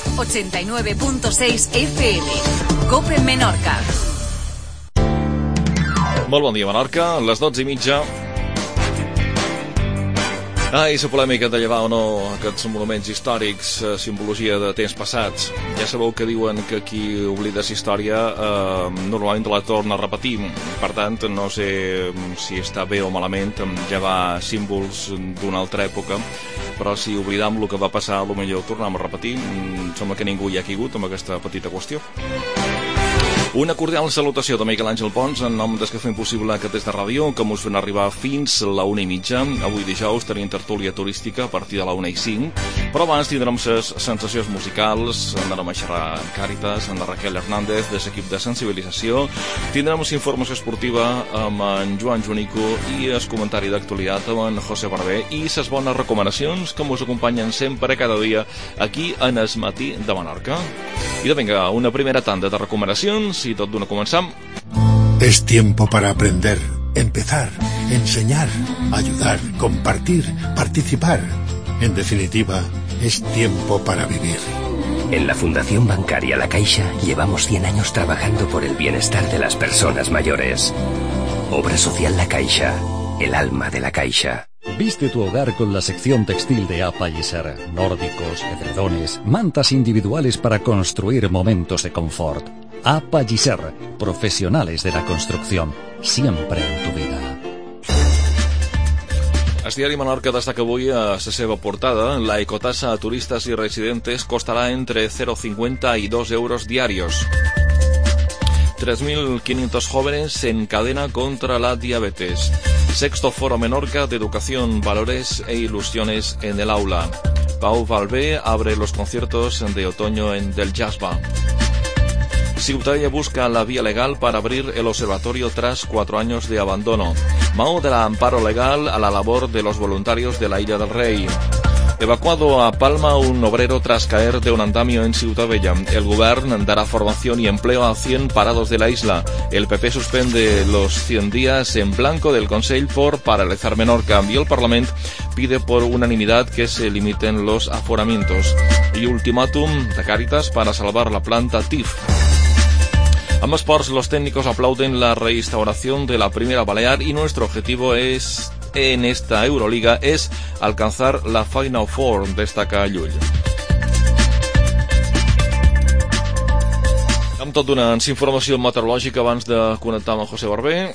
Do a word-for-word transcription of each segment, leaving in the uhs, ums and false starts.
ochenta y nueve punto seis F M. COPE Menorca. Molt bon dia, Menorca. Les dotze i mitja. Ai, la polèmica de llevar o no aquests monuments històrics, eh, simbologia de temps passats. Ja sabeu que diuen que qui oblida la història eh, normalment la torna a repetir. Per tant, no sé si està bé o malament llevar símbols d'una altra època, però si oblidam el que va passar, potser ho tornem a repetir. Sembla que ningú hi ha caigut amb aquesta petita qüestió. Una cordial salutació de Miquel Àngel Pons en nom des que fem possible aquest des de ràdio, que mos fan arribar fins la una i mitja. Avui dijous tenim tertúlia turística a partir de la una i cinc, però abans tindrem les sensacions musicals, anarem a xerrar amb Càritas, amb la Raquel Hernández de l'equip de sensibilització, tindrem informació esportiva amb en Joan Junico i el comentari d'actualitat amb en José Barber i les bones recomanacions que mos acompanyen sempre cada dia aquí en el matí de Menorca. I vinga, una primera tanda de recomanacions y tot d'una comenzam. Es tiempo para aprender, empezar, enseñar, ayudar, compartir, participar. En definitiva, es tiempo para vivir. En la Fundación Bancaria La Caixa llevamos cien años trabajando por el bienestar de las personas mayores. Obra Social La Caixa, el alma de la Caixa. Viste tu hogar con la sección textil de A P A Gisser. Nórdicos, edredones, mantas individuales para construir momentos de confort. A P A Gisser, profesionales de la construcción, siempre en tu vida. El diari Menorca destaca avui a la seva portada: la ecotasa a turistas y residentes costará entre cero coma cincuenta y dos euros diarios. tres mil quinientos jóvenes se encadena contra la diabetes. Sexto Foro Menorca de Educación, Valores e Ilusiones en el Aula. Pau Valvé abre los conciertos de otoño en del Jasba. Ciutadella busca la vía legal para abrir el observatorio tras cuatro años de abandono. Mao de la amparo legal a la labor de los voluntarios de la Isla del Rey. Evacuado a Palma un obrero tras caer de un andamio en Ciutadella. El Gobierno dará formación y empleo a cien parados de la isla. El P P suspende los cien días en blanco del Consell por paralizar Menorca. Y el Parlamento pide por unanimidad que se limiten los aforamientos. Y ultimátum de Càritas para salvar la planta T I F. Amb esports, los técnicos aplauden la reinstauración de la Primera Balear y nuestro objetivo es, en esta Euroliga, es alcanzar la Final Four, destaca Llull. Amb tot donant informació meteorològica abans de connectar amb el José Barber.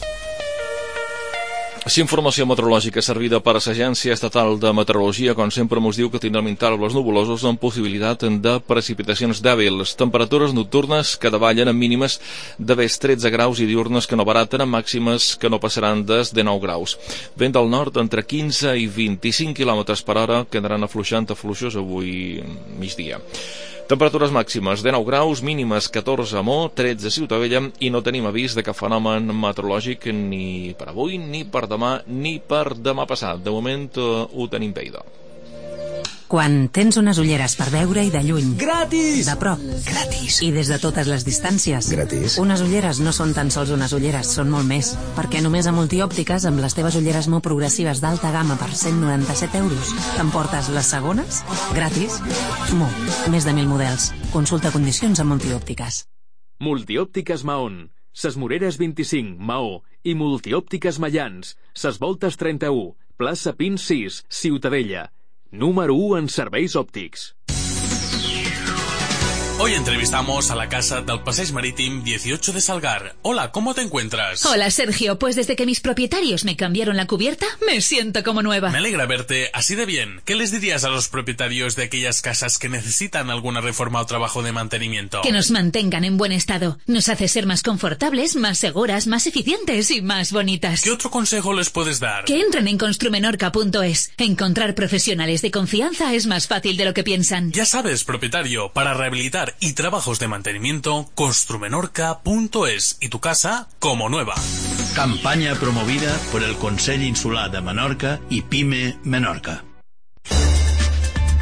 La informació meteorològica servida per a l'Agència Estatal de Meteorologia, com sempre, mos diu que tindrem intervals nuvolosos amb possibilitat de precipitacions dèbils. Temperatures nocturnes que davallen en mínimes de més tretze graus i diurnes que no baraten, amb màximes que no passaran des de nou graus. Vent del nord entre quinze i vint-i-cinc quilòmetres per hora, quedaran afluixant a fluixos avui migdia. Temperatures màximes de nou graus, mínimes catorze a Mo, tretze a Ciutadella, i no tenim avís de cap fenomen meteorològic ni per avui, ni per demà, ni per demà passat. De moment uh, ho tenim bé. Quan tens unes ulleres per veure i de lluny, gratis! De prop, gratis! I des de totes les distàncies, gratis! Unes ulleres no són tan sols unes ulleres, són molt més. Perquè només a Multiòptiques, amb les teves ulleres molt progressives d'alta gamma per cent noranta-set euros, t'emportes les segones gratis. Mo, més de mil models. Consulta condicions a Multiòptiques. Multiòptiques Mahón, Ses Moreres vint-i-cinc, Maó, i Multiòptiques Mallans, Ses Voltes trenta-u, plaça Pins sis, Ciutadella. Número u en serveis òptics. Hoy entrevistamos a la casa del Passeig Marítim dieciocho de Salgar. Hola, ¿cómo te encuentras? Hola, Sergio. Pues desde que mis propietarios me cambiaron la cubierta, me siento como nueva. Me alegra verte así de bien. ¿Qué les dirías a los propietarios de aquellas casas que necesitan alguna reforma o trabajo de mantenimiento? Que nos mantengan en buen estado. Nos hace ser más confortables, más seguras, más eficientes y más bonitas. ¿Qué otro consejo les puedes dar? Que entren en construmenorca punto es. Encontrar profesionales de confianza es más fácil de lo que piensan. Ya sabes, propietario, para rehabilitar y trabajos de mantenimiento, construmenorca punto es y tu casa como nueva. Campaña promovida por el Consell Insular de Menorca y Pyme Menorca.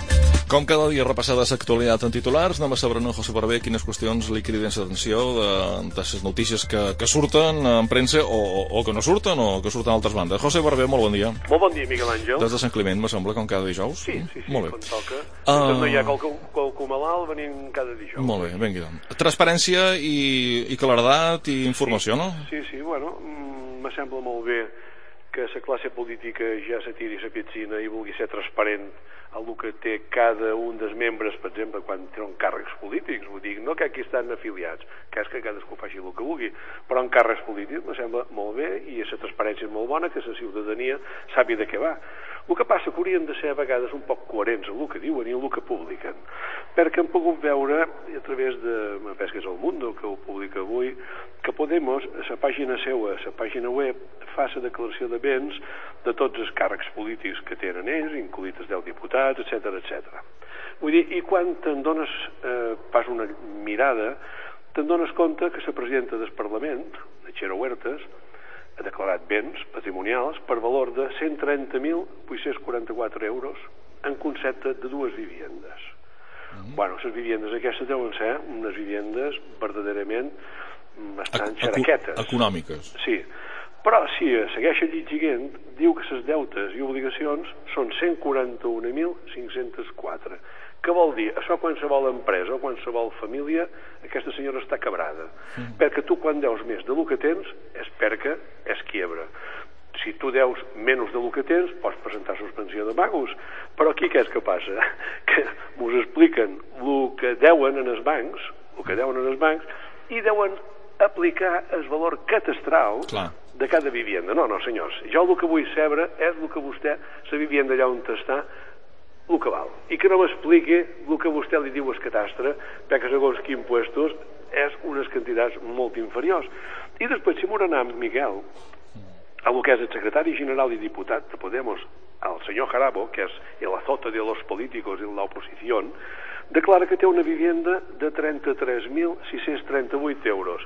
Com cada dia repassades l'actualitat en titulars, anem a saber, José Barbé, quines qüestions li criden l'atenció de, de les notícies que, que surten en premsa o, o, o que no surten o que surten a altres bandes. José Barbé, molt bon dia. Molt bon dia, Miguel Àngel. Des de Sant Climent, me sembla, com cada dijous. Sí, sí, sí, molt bé. quan toca. Uh... No hi ha qualcú, qualcú malalt venint cada dijous. Molt bé, vengui doncs. Transparència i, i claredat i informació, sí, no? Sí, sí, bueno, me sembla molt bé que la classe política ja se tiri la piscina i vulgui ser transparent el que té cada un dels membres, per exemple, quan tenen càrrecs polítics. Vull dir, no que aquí estan afiliats, que és que cadascú faci el que vulgui, però en càrrecs polítics me sembla molt bé i la transparència és molt bona, que la ciutadania sàpiga de què va. El que passa que haurien de ser a vegades un poc coherents en el que diuen i en el que publiquen, perquè hem pogut veure a través de, me penso que és el Mundo, que ho publica avui, que Podemos, a la pàgina seva, a la pàgina web, fa la declaració de béns de tots els càrrecs polítics que tenen ells, incloïts els deu diputats, etcètera, etcètera. Vull dir, i quan te'n dones eh, pas una mirada, te'n dones compte que la presidenta del Parlament, la Txero Huertas, ha declarat béns patrimonials per valor de cent trenta mil vuit-cents quaranta-quatre euros en concepte de dues viviendes. Mm-hmm. Bueno, les viviendes aquestes deuen ser unes viviendes verdaderament bastant xeraquetes. Econòmiques. Sí, però si segueix llegint, diu que les deutes i obligacions són cent quaranta-un mil cinc-cents quatre. Què vol dir? Això qualsevol empresa o qualsevol família, aquesta senyora està quebrada. Mm. Perquè tu quan deus més del que tens és perquè és quiebra. Si tu deus menys del que tens, pots presentar suspensió de pagos. Però aquí què és que passa? Que us expliquen el que deuen en els bancs, el que deuen en els bancs, i deuen aplicar el valor catastral Clar. de cada vivienda. No, no, senyors, jo el que vull saber és el que vostè, la vivienda allà on està, el que val. I que no m'expliqui el que vostè li diu al catastre, perquè segons quins impuestos és unes quantitats molt inferiors. I després, si m'ho anem, Miguel, a el que és el secretari general i diputat de Podemos, el senyor Jarabo, que és el azote de los políticos en l'oposició, declara que té una vivienda de trenta-tres mil sis-cents trenta-vuit euros.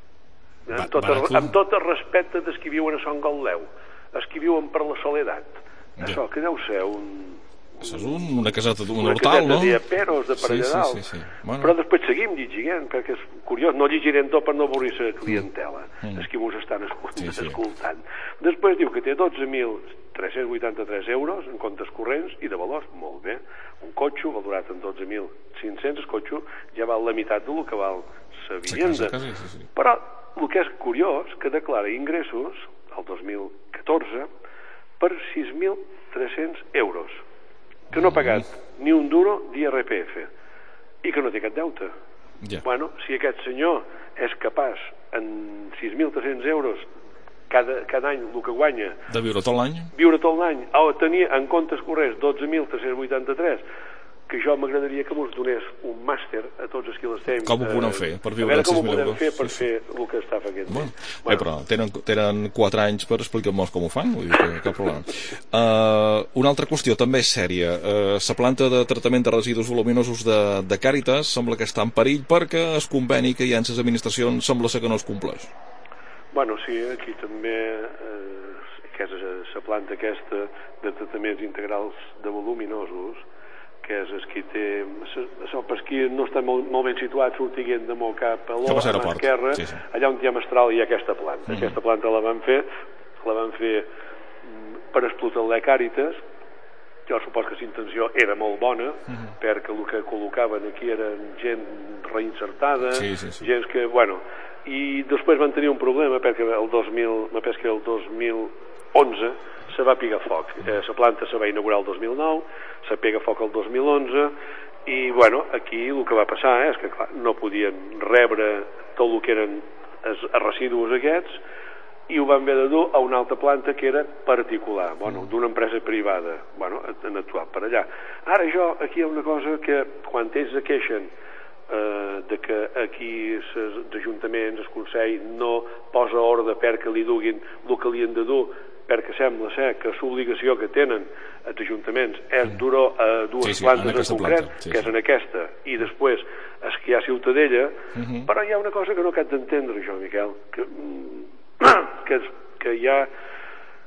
Amb tot, el, amb tot el respecte dels que viuen a Son Galileu, els que viuen per la soledat. Ja. Això que deu ser un... Això és un, una caseta, un una hortal, no? Una caseta de peros, de per allà sí, dalt. sí, sí, sí. Bueno. Però després seguim llegint, perquè és curiós, no llegirem tot per no avorrir la clientela, mm. els que mos estan escoltant. Sí, sí. Després diu que té dotze mil tres-cents vuitanta-tres euros en comptes corrents i de valors, molt bé. Un cotxe valorat en dotze mil cinc-cents, el cotxe ja val la meitat del que val la vivienda. Sí, sí, sí. Però el que és curiós, que declara ingressos el dos mil catorze per sis mil tres-cents euros, que no ha pagat ni un duro d'I R P F i que no té cap deute. Yeah. Bueno, si aquest senyor és capaç en sis mil tres-cents euros cada, cada any el que guanya de viure tot l'any viure tot l'any o tenir en comptes corrents dotze mil tres-cents vuitanta-tres, que jo m'agradaria que mos donés un màster a tots els que l'estem. Com ho podem fer per viure a veure com ho podem euros? fer per sí, fer el que està fent. Bueno, bueno. Eh, però tenen, tenen quatre anys per explicar-nos com ho fan, vull dir que cap problema. Uh, una altra qüestió també és sèria. Uh, la planta de tractament de residus voluminosos de, de Càritas sembla que està en perill perquè es conveni que hi ha en les administracions sembla ser que no es compleix. Bueno, sí, aquí també eh, que és la planta aquesta de tractaments integrals de voluminosos, que és el que té... Això per qui no està molt, molt ben situat, sortint de molt cap a l'esquerra, sí, sí. Allà on hi ha Mestral hi ha aquesta planta. Mm-hmm. Aquesta planta la van fer, la van fer per explotar la Càritas. Jo supos que la intenció era molt bona, mm-hmm. perquè el que col·locaven aquí eren gent reinsertada, sí, sí, sí. gent que, bueno... I després van tenir un problema perquè el dos mil, me penso que el dos mil onze se va pigar foc. Eh, la planta se va inaugurar el dos mil nou, se pega foc el dos mil onze i, bueno, aquí el que va passar és que, clar, no podien rebre tot el que eren els residus aquests i ho van haver de dur a una altra planta que era particular, bueno, d'una empresa privada. Bueno, han actuat per allà. Ara jo, aquí hi ha una cosa que quan ells es queixen eh, de que aquí els ajuntaments, el Consell no posa ordre perquè li duguin el que li han de dur, perquè sembla ser que l'obligació que tenen els ajuntaments és dur a dues sí, sí, plantes en, en concret, planta, sí, que és en aquesta, i després és que hi ha Ciutadella, uh-huh. Però hi ha una cosa que no cap d'entendre jo, Miquel, que, que, que hi ha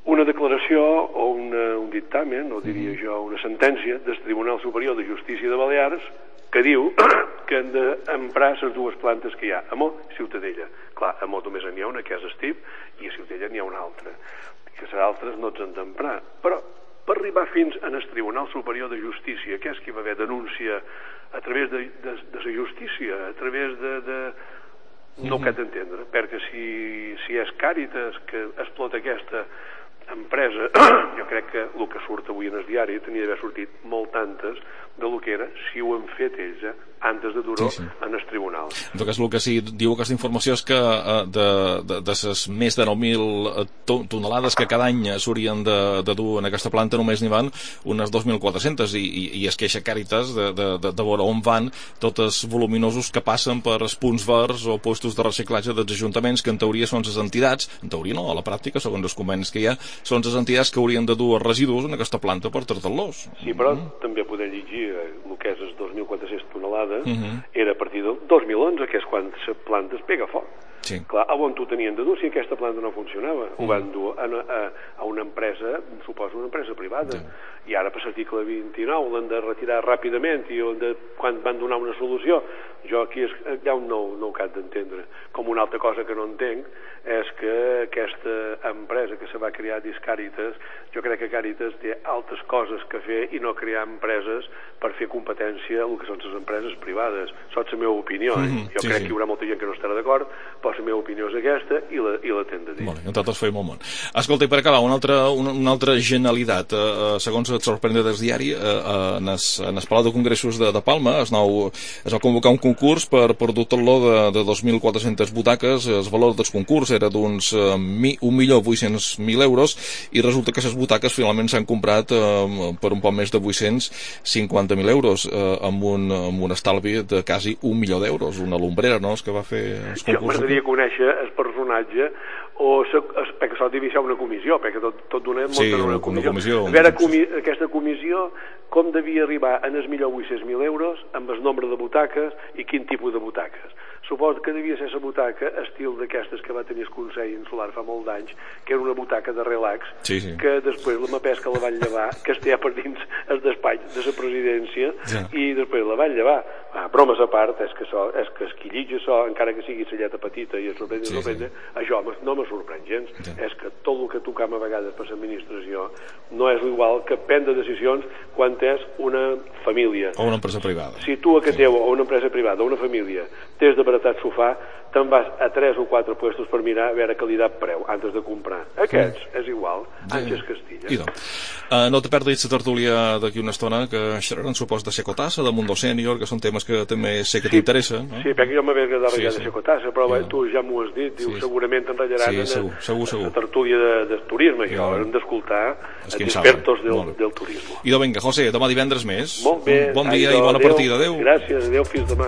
una declaració o una, un dictamen, o diria jo una sentència del Tribunal Superior de Justícia de Balears que diu que han d'emprar les dues plantes que hi ha, a Mo i Ciutadella. Clar, a Mo només n'hi ha una, que és Estip, i a Ciutadella n'hi ha una altra, que les altres no els han d'emprar. Però per arribar fins al Tribunal Superior de Justícia, que és qui va haver denúncia a través de, de, de la justícia, a través de... de no ho cal d'entendre, perquè si, si és Càritas que explota aquesta empresa, jo crec que el que surt avui en el diari tenia d'haver sortit molt tantes de lo que era si ho han fet ells, eh, antes de dur-ho sí, sí. en el tribunal. En tot cas, el que sí diu aquesta informació és que eh, de, de, de les més de nou mil tonelades que cada any s'haurien de, de dur en aquesta planta només n'hi van unes dos mil quatre-centes i, i, i es queixa Càritas de, de, de, de veure on van tots els voluminosos que passen per els punts verds o puestos de reciclatge dels ajuntaments, que en teoria són les entitats, en teoria no, a la pràctica, segons els convenis que hi ha, són les entitats que haurien de dur els residus en aquesta planta per tractar-los. Sí, però mm. també podem llegir el que és les dos mil quatre-cents tonelades, uh -huh. era a partir del dos mil onze, que és quan la planta es pega foc. Sí. Clar, on t'ho tenien de dur si aquesta planta no funcionava? Uh -huh. Ho van dur a, a, a una empresa, suposo una empresa privada, sí. I ara per l'article vint-i-nou l'han de retirar ràpidament i de, quan van donar una solució, jo aquí és, ja no, no ho cal d'entendre. Com una altra cosa que no entenc és que aquesta empresa que se va crear dins Càritas, jo crec que Càritas té altres coses que fer i no crear empreses per fer competència el que són les empreses privades. Això és la meva opinió, eh? Mm-hmm, jo sí, crec sí. que hi haurà molta gent que no estarà d'acord, però la meva opinió és aquesta i la, i la tenc de dir. Molt bé, nosaltres feim molt món. Escolta, i per acabar, una altra, una, una altra genialitat, eh, segons et sorprèn del diari, eh, en el Palau de Congressos de, de Palma es, nou, es va convocar un concurs per, per dotar-lo de, de dos mil quatre-centes butaques. El valor del concurs era d'uns eh, un milió vuit-cents mil euros i resulta que les butaques finalment s'han comprat eh, per un poc més de vuit-cents cinquanta mil euros, eh, amb, un, amb un estalvi de quasi un milió d'euros. Una lumbrera, no?, és que va fer els concursos. Jo m'agradaria conèixer el personatge o se, perquè s'ha d'iniciar una comissió, perquè tot, tot d'una sí, munten una, una comissió. comissió. A veure, comi, aquesta comissió, com devia arribar en el milió vuit-cents mil euros, amb el nombre de butaques i quin tipus de butaques. Suposo que devia ser la butaca estil d'aquestes que va tenir el Consell Insular fa molt d'anys, que era una butaca de relax, sí, sí. que després la mapesca la van llevar, que estia per dins el despatx de la presidència, ja. I després la van llevar. Ah, bromes a part, és que, so, és que esquillitja això, encara que sigui la lletra petita i es sorprèn, sí, sorprèn, sí. Això no me sorprèn gens. Ja. És que tot el que tocam a vegades per l'administració no és igual que prendre decisions quan és una família. O una empresa privada. Si tu a que teu, o una empresa privada, o una família, tens de baratar sofà, te'n vas a tres o quatre puestos per mirar a veure qualitat-preu, antes de comprar. Aquests, sí. És igual. Sí. Àngels Castilla. I doncs, uh, no te perdis la tertúlia d'aquí una estona, que xerraran, supos, de Secotassa, de Mundo Sènior, que són temes que també sé que sí. T'interessen. No? Sí, perquè jo m'havia agradat sí, sí. de Secotassa, però ja. Tu ja m'ho has dit, diu, sí. segurament t'enratllaran sí, segur, segur, segur. la tertúlia de, de turisme, ja. Això hem d'escoltar els expertos del, del turisme. I doncs vinga, José, demà divendres més. Molt bé. Bon dia Ai, i bona adeu. Partida. Adéu. Gràcies, adéu, fins demà.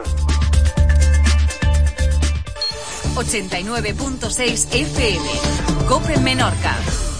ochenta y nueve punto seis F M. COPE Menorca.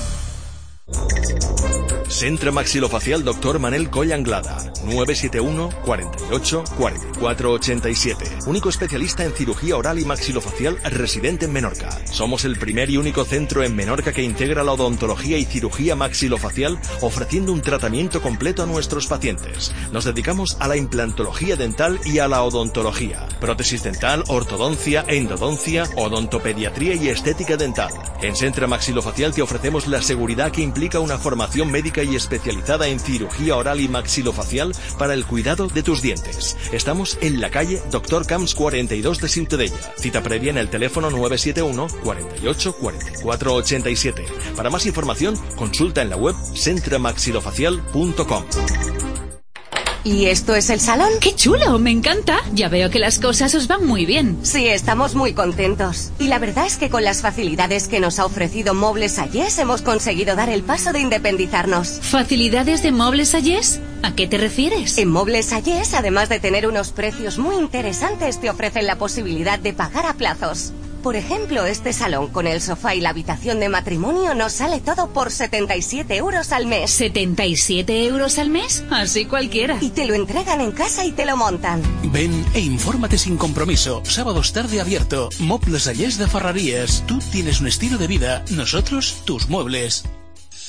Centre Maxilofacial doctor Manel Coll Anglada, nueve siete uno, cuarenta y ocho, cuarenta y cuatro ochenta y siete. Único especialista en cirugía oral y maxilofacial residente en Menorca. Somos el primer y único centro en Menorca que integra la odontología y cirugía maxilofacial, ofreciendo un tratamiento completo a nuestros pacientes. Nos dedicamos a la implantología dental y a la odontología, prótesis dental, ortodoncia, endodoncia, odontopediatría y estética dental. En Centre Maxilofacial te ofrecemos la seguridad que implica una formación médica y especializada en cirugía oral y maxilofacial para el cuidado de tus dientes. Estamos en la calle Doctor Camps cuarenta y dos de Ciutadella. Cita previa en el teléfono nueve siete uno, cuarenta y ocho, cuarenta y cuatro ochenta y siete. Para más información, consulta en la web centre maxilofacial punto com. ¿Y esto es el salón? ¡Qué chulo! Me encanta. Ya veo que las cosas os van muy bien. Sí, estamos muy contentos. Y la verdad es que con las facilidades que nos ha ofrecido Mobles Ayés hemos conseguido dar el paso de independizarnos. ¿Facilidades de Mobles Ayés? ¿A qué te refieres? En Mobles Ayés, además de tener unos precios muy interesantes, te ofrecen la posibilidad de pagar a plazos. Por ejemplo, este salón con el sofá y la habitación de matrimonio nos sale todo por setenta y siete euros al mes. ¿setenta y siete euros al mes? Así cualquiera. Y te lo entregan en casa y te lo montan. Ven e infórmate sin compromiso. Sábados tarde abierto. Mobles Ayés de Ferrerías. Tú tienes un estilo de vida, nosotros tus muebles.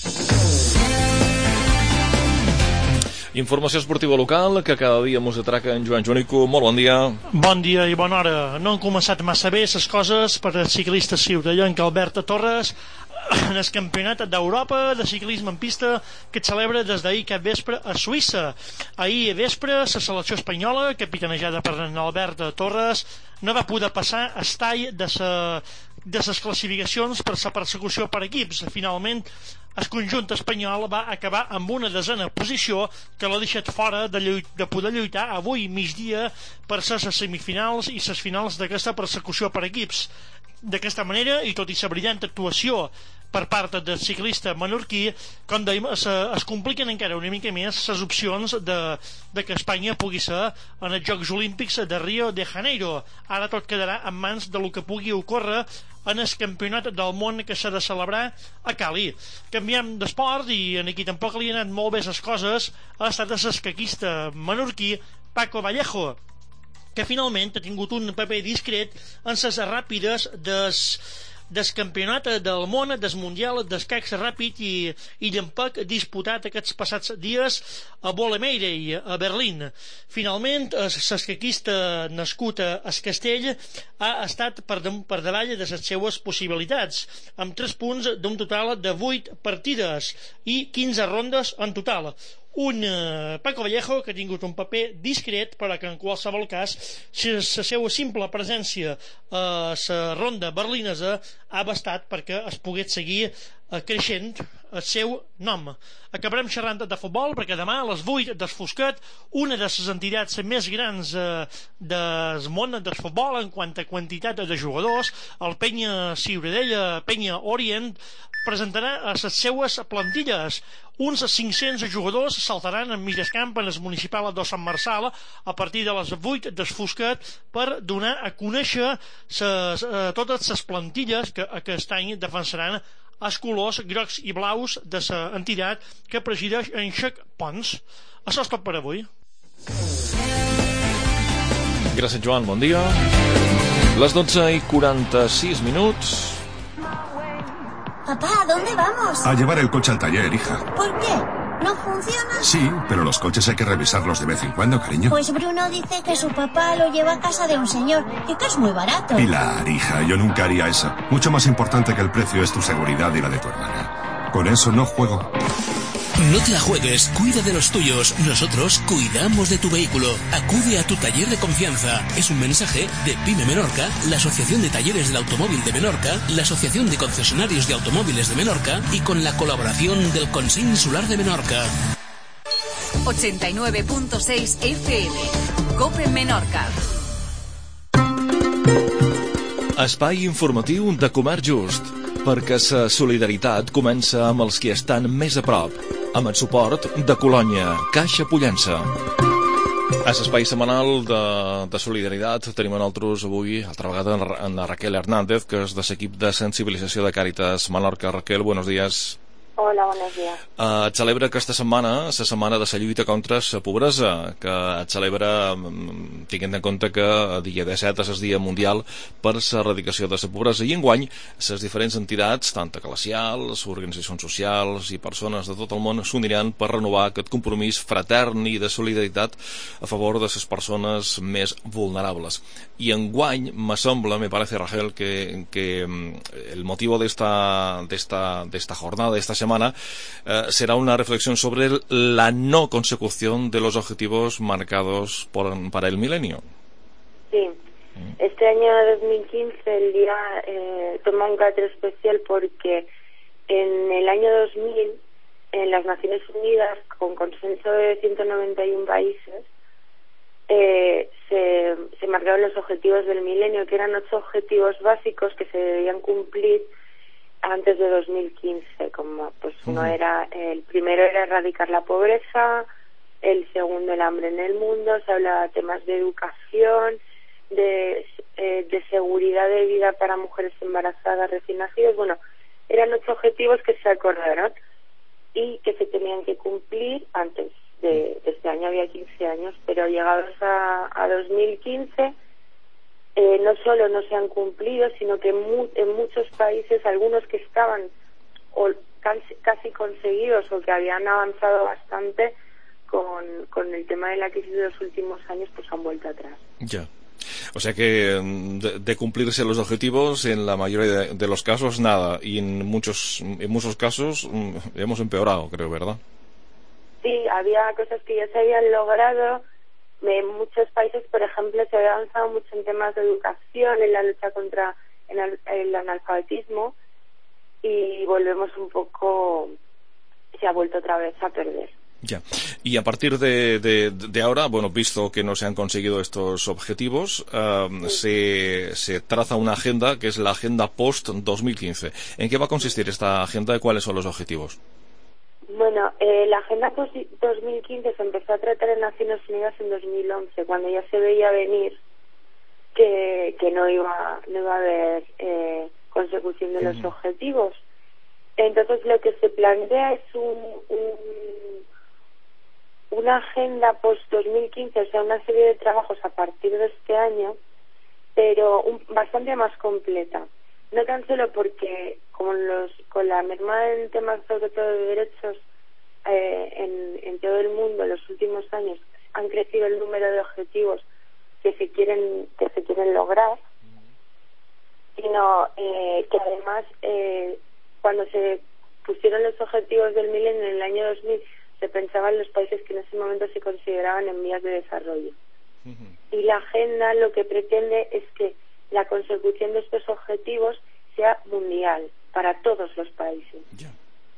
Informació esportiva local, que cada dia mos atraca en Joan Joanico. Molt bon dia. Bon dia i bona hora. No han començat massa bé les coses per al ciclista ciudadellenc Albert Torres en el campionat d'Europa de ciclisme en pista que es celebra des d'ahir cap vespre a Suïssa. Ahir a vespre la selecció espanyola, capitanejada per Albert Torres, no va poder passar el tall de sa, de les classificacions per la persecució per equips. Finalment, el conjunt espanyol va acabar amb una desena posició que l'ha deixat fora de, lluit, de poder lluitar avui migdia per ser les semifinals i les finals d'aquesta persecució per equips. D'aquesta manera, i tot i la brillant actuació per part del ciclista menorquí, com dèiem, es, es compliquen encara una mica més les opcions de, de que Espanya pugui ser en els Jocs Olímpics de Rio de Janeiro. Ara tot quedarà en mans de lo que pugui ocórrer en el campionat del món que s'ha de celebrar a Cali. Canviem d'esport i en aquí tampoc li han anat molt bé les coses. Ha estat el escaquista menorquí Paco Vallejo, que finalment ha tingut un paper discret en les ràpides des del campionat del món, del mundial d'escacs ràpid i, i llampec disputat aquests passats dies a Bolemeire, a Berlín. Finalment, l'escaquista nascut a es Castell ha estat per, de, per davall de les seues possibilitats, amb tres punts d'un total de vuit partides i quinze rondes en total. Un uh, Paco Vallejo que ha tingut un paper discret, però que en qualsevol cas la seva simple presència a la ronda berlinesa ha bastat perquè es pogués seguir uh, creixent el seu nom. Acabarem xerrant de futbol perquè demà a les vuit del Fosquet una de les entitats més grans uh, del món del futbol en quant a quantitat de jugadors, el Penya Ciutadella, Penya Orient, presentarà les seues plantilles. Uns cinc-cents jugadors saltaran en mig camp en el municipal de Sant Marçal a partir de les vuit del Fosquet per donar a conèixer ses, eh, totes les plantilles que aquest any defensaran els colors grocs i blaus de l'entitat que presideix en Xec Pons. Això és tot per avui. Gràcies, Joan, bon dia. Les dotze i quaranta-sis minuts. Papá, ¿a dónde vamos? A llevar el coche al taller, hija. ¿Por qué? ¿No funciona? Sí, pero los coches hay que revisarlos de vez en cuando, cariño. Pues Bruno dice que su papá lo lleva a casa de un señor y que es muy barato. Pilar, hija, yo nunca haría eso. Mucho más importante que el precio es tu seguridad y la de tu hermana. Con eso no juego. No te la juegues, cuida de los tuyos. Nosotros cuidamos de tu vehículo. Acude a tu taller de confianza. Es un mensaje de PYME Menorca, la Asociación de Talleres del Automóvil de Menorca, la Asociación de Concesionarios de Automóviles de Menorca y con la colaboración del Consell Insular de Menorca. ochenta y nueve punto seis F M. COPE Menorca. Espai informatiu de Comerç Just, perquè la solidaritat comença amb els que estan més a prop, amb el suport de Colònia, Caixa Pollença. A l'espai setmanal de, de solidaritat tenim a nosaltres avui, altra vegada, en la Raquel Hernández, que és de l'equip de sensibilització de Càritas Menorca. Raquel, buenos días. Hola, buenos días. Uh, et celebra aquesta setmana, la setmana de la lluita contra la pobresa, que et celebra, tinguent en compte que el dia disset és el dia mundial per l'erradicació de la pobresa, i enguany les diferents entitats, tant eclesials, organitzacions socials i persones de tot el món s'uniran per renovar aquest compromís fratern i de solidaritat a favor de les persones més vulnerables. I enguany, me sembla, me parece, Raquel, que, que el motivo de esta, de esta, de esta jornada, de esta semana, semana eh, será una reflexión sobre la no consecución de los objetivos marcados por, para el milenio. Sí, este año dos mil quince el día eh, toma un carácter especial porque en el año dos mil en las Naciones Unidas, con consenso de ciento noventa y uno países, eh, se, se marcaron los objetivos del milenio, que eran ocho objetivos básicos que se debían cumplir antes de dos mil quince, como pues uno era, el primero era erradicar la pobreza, el segundo el hambre en el mundo, se hablaba de temas de educación, de, eh, de seguridad de vida para mujeres embarazadas, recién nacidas. Bueno, eran ocho objetivos que se acordaron y que se tenían que cumplir antes de, de este año, había quince años, pero llegados a, a dos mil quince Eh, no solo no se han cumplido, sino que mu en muchos países, algunos que estaban o casi, casi conseguidos o que habían avanzado bastante con, con el tema de la crisis de los últimos años, pues han vuelto atrás. Ya. O sea que de, de cumplirse los objetivos, en la mayoría de, de los casos, nada. Y en muchos, en muchos casos hemos empeorado, creo, ¿verdad? Sí, había cosas que ya se habían logrado. En muchos países, por ejemplo, se había avanzado mucho en temas de educación, en la lucha contra el, el analfabetismo, y volvemos un poco, se ha vuelto otra vez a perder. Ya. Y a partir de, de, de ahora, bueno, visto que no se han conseguido estos objetivos, um, sí. se, se traza una agenda que es la agenda post dos mil quince. ¿En qué va a consistir esta agenda y cuáles son los objetivos? Bueno, eh, la agenda post dos mil quince se empezó a tratar en Naciones Unidas en dos mil once, cuando ya se veía venir que, que no iba no iba a haber eh, consecución de los uh-huh. objetivos. Entonces lo que se plantea es un, un una agenda post dos mil quince, o sea, una serie de trabajos a partir de este año, pero un, bastante más completa. No tan solo porque con los con la merma en temas sobre todo de derechos eh, en, en todo el mundo en los últimos años han crecido el número de objetivos que se quieren que se quieren lograr, sino eh, que además eh, cuando se pusieron los objetivos del milenio en el año dos mil, se pensaba en los países que en ese momento se consideraban en vías de desarrollo. Uh-huh. Y la agenda lo que pretende es que la consecución de estos objetivos sea mundial, para todos los países. Yeah.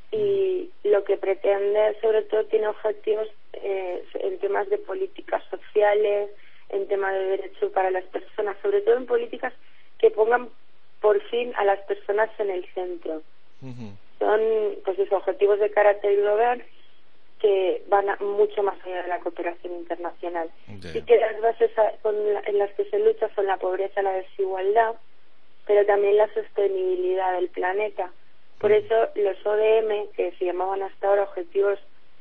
Y lo que pretende, sobre todo, tiene objetivos eh, en temas de políticas sociales, en temas de derecho para las personas, sobre todo en políticas que pongan por fin a las personas en el centro. Uh-huh. Son, pues, esos objetivos de carácter global que van a, mucho más allá de la cooperación internacional. Yeah. Y que las bases a, con la, en las que se lucha son la pobreza, la desigualdad, pero también la sostenibilidad del planeta. Por eso los O D M, que se llamaban hasta ahora Objetivos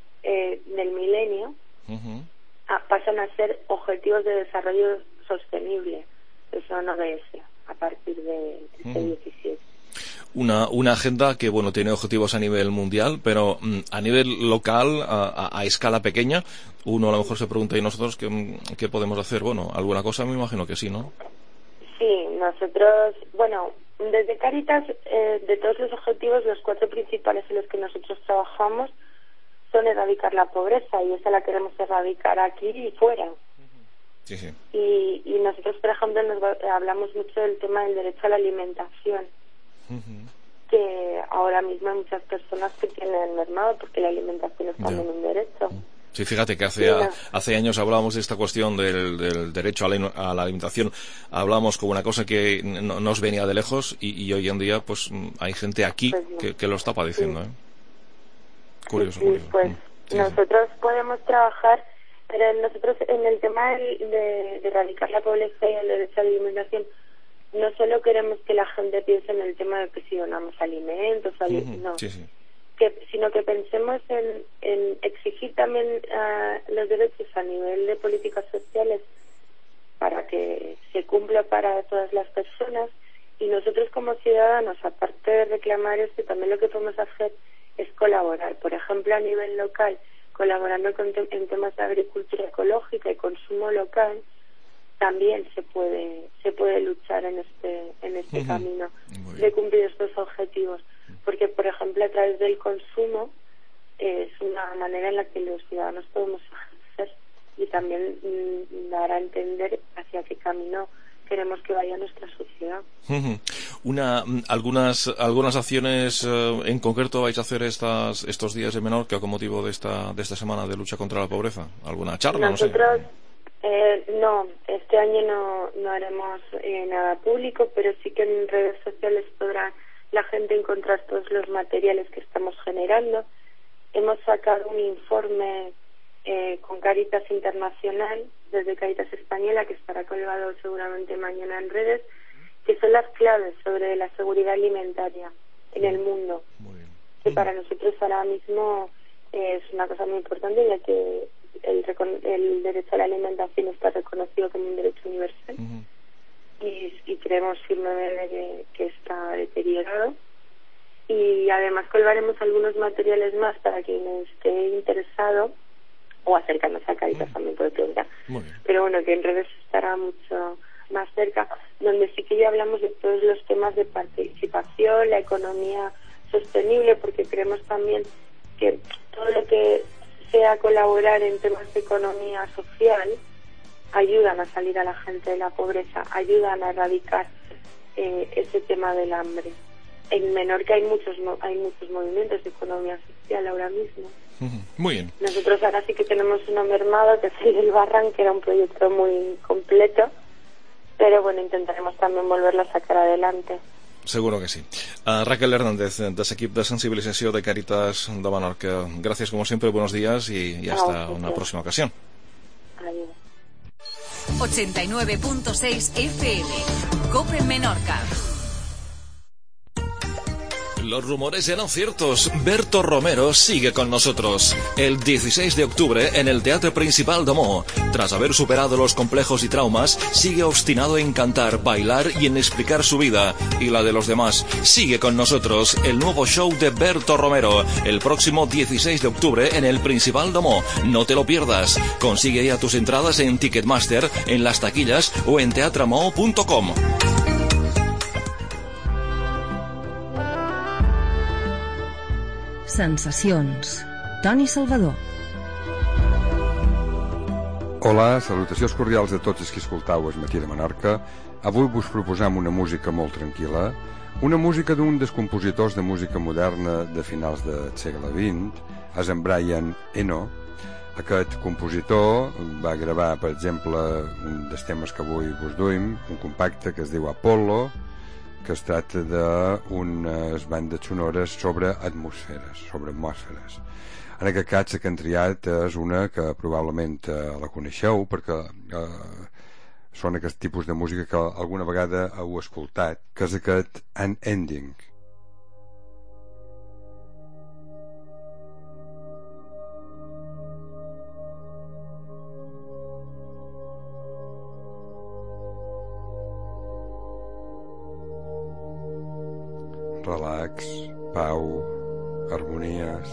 eh, del Milenio, uh-huh. a, pasan a ser Objetivos de Desarrollo Sostenible, que son O D S, a partir de este uh-huh. diecisiete. Una, una agenda que, bueno, tiene objetivos a nivel mundial, pero mm, a nivel local, a, a, a escala pequeña, uno a lo mejor se pregunta, ¿y nosotros qué, qué podemos hacer? Bueno, alguna cosa me imagino que sí, ¿no? Sí, nosotros, bueno, desde Cáritas, eh, de todos los objetivos, los cuatro principales en los que nosotros trabajamos son erradicar la pobreza, y esa la queremos erradicar aquí y fuera. Sí, sí. Y, y nosotros, por ejemplo, nos hablamos mucho del tema del derecho a la alimentación. Uh-huh. Que ahora mismo hay muchas personas que tienen mermado porque la alimentación es también yeah. un derecho. Sí, fíjate que hace, a, hace años hablábamos de esta cuestión del, del derecho a la, a la alimentación, hablamos como una cosa que no nos venía de lejos, y, y hoy en día pues hay gente aquí pues, que, que lo está padeciendo. Sí. ¿eh? Curioso, sí, curioso. Pues sí, nosotros sí. podemos trabajar, pero nosotros en el tema de, de, de erradicar la pobreza y el derecho a la alimentación, no solo queremos que la gente piense en el tema de que si donamos alimentos, uh-huh. no, sí, sí. Que, sino que pensemos en, en exigir también uh, los derechos a nivel de políticas sociales para que se cumpla para todas las personas, y nosotros como ciudadanos, aparte de reclamar esto, también lo que podemos hacer es colaborar, por ejemplo a nivel local, colaborando con te- en temas de agricultura ecológica y consumo local. También se puede se puede luchar en este en este uh-huh. camino de cumplir estos objetivos, porque por ejemplo a través del consumo eh, es una manera en la que los ciudadanos podemos ejercer y también mm, dar a entender hacia qué camino queremos que vaya nuestra sociedad. Uh-huh. Una algunas algunas acciones uh, en concreto vais a hacer estas estos días en Menorca con motivo de esta de esta semana de lucha contra la pobreza. ¿Alguna charla? Nosotros, no sé. Eh, no, este año no, no haremos eh, nada público, pero sí que en redes sociales podrá la gente encontrar todos los materiales que estamos generando. Hemos sacado un informe eh, con Cáritas Internacional, desde Cáritas Española, que estará colgado seguramente mañana en redes, que son las claves sobre la seguridad alimentaria en el mundo. Muy bien. Que para nosotros ahora mismo eh, es una cosa muy importante, ya que El, el derecho a la alimentación está reconocido como un derecho universal. Uh-huh. y, y creemos firmemente que, que está deteriorado, y además colgaremos algunos materiales más para quien esté interesado o acercándose a Cáritas también puede preguntar. Pero bueno, que en redes estará mucho más cerca, donde sí que ya hablamos de todos los temas de participación, la economía sostenible, porque creemos también que todo lo que sea colaborar en temas de economía social ayudan a salir a la gente de la pobreza, ayudan a erradicar eh, ese tema del hambre. En Menorca hay muchos hay muchos movimientos de economía social ahora mismo. Muy bien. Nosotros ahora sí que tenemos uno mermado, que es el del Barran, que era un proyecto muy completo, pero bueno, intentaremos también volverlo a sacar adelante. Seguro que sí. Uh, Raquel Hernández, del equipo de sensibilización de Càritas de Menorca. Gracias como siempre, buenos días y, y hasta ah, una próxima ocasión. Adiós. ochenta y nueve punto seis F M, COPE Menorca. Los rumores eran ciertos. Berto Romero sigue con nosotros. El dieciséis de octubre en el Teatro Principal de Mo. Tras haber superado los complejos y traumas, sigue obstinado en cantar, bailar y en explicar su vida y la de los demás. Sigue con nosotros el nuevo show de Berto Romero. El próximo dieciséis de octubre en el Principal de Mo. No te lo pierdas. Consigue ya tus entradas en Ticketmaster, en las taquillas o en teatramo punto com. Sensacions. Toni Salvador. Hola, salutacions cordials a tots els que escoltau el Matí de Menorca. Avui vos proposam una música molt tranquil·la, una música d'un dels compositors de música moderna de finals del segle vint, és en Brian Eno. Aquest compositor va gravar, per exemple, un dels temes que avui vos duim, un compacte que es diu Apollo, que es tracta d'unes bandes sonores sobre atmosferes, sobre atmosferes. En aquest cas, la que han triat és una que probablement eh, la coneixeu, perquè eh, són aquest tipus de música que alguna vegada heu escoltat, que és aquest Unending. Relax, pau, harmonies.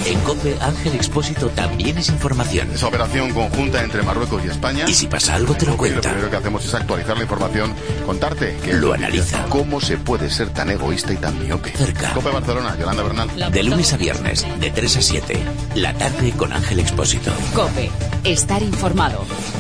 En COPE, Ángel Expósito también es información. Esa operación conjunta entre Marruecos y España. Y si pasa algo te lo cuenta. Lo primero que hacemos es actualizar la información, contarte que lo analiza. ¿Cómo se puede ser tan egoísta y tan miope? Cerca. COPE Barcelona, Yolanda Bernal. De lunes a viernes, de tres a siete. La tarde con Ángel Expósito. COPE. Estar informado.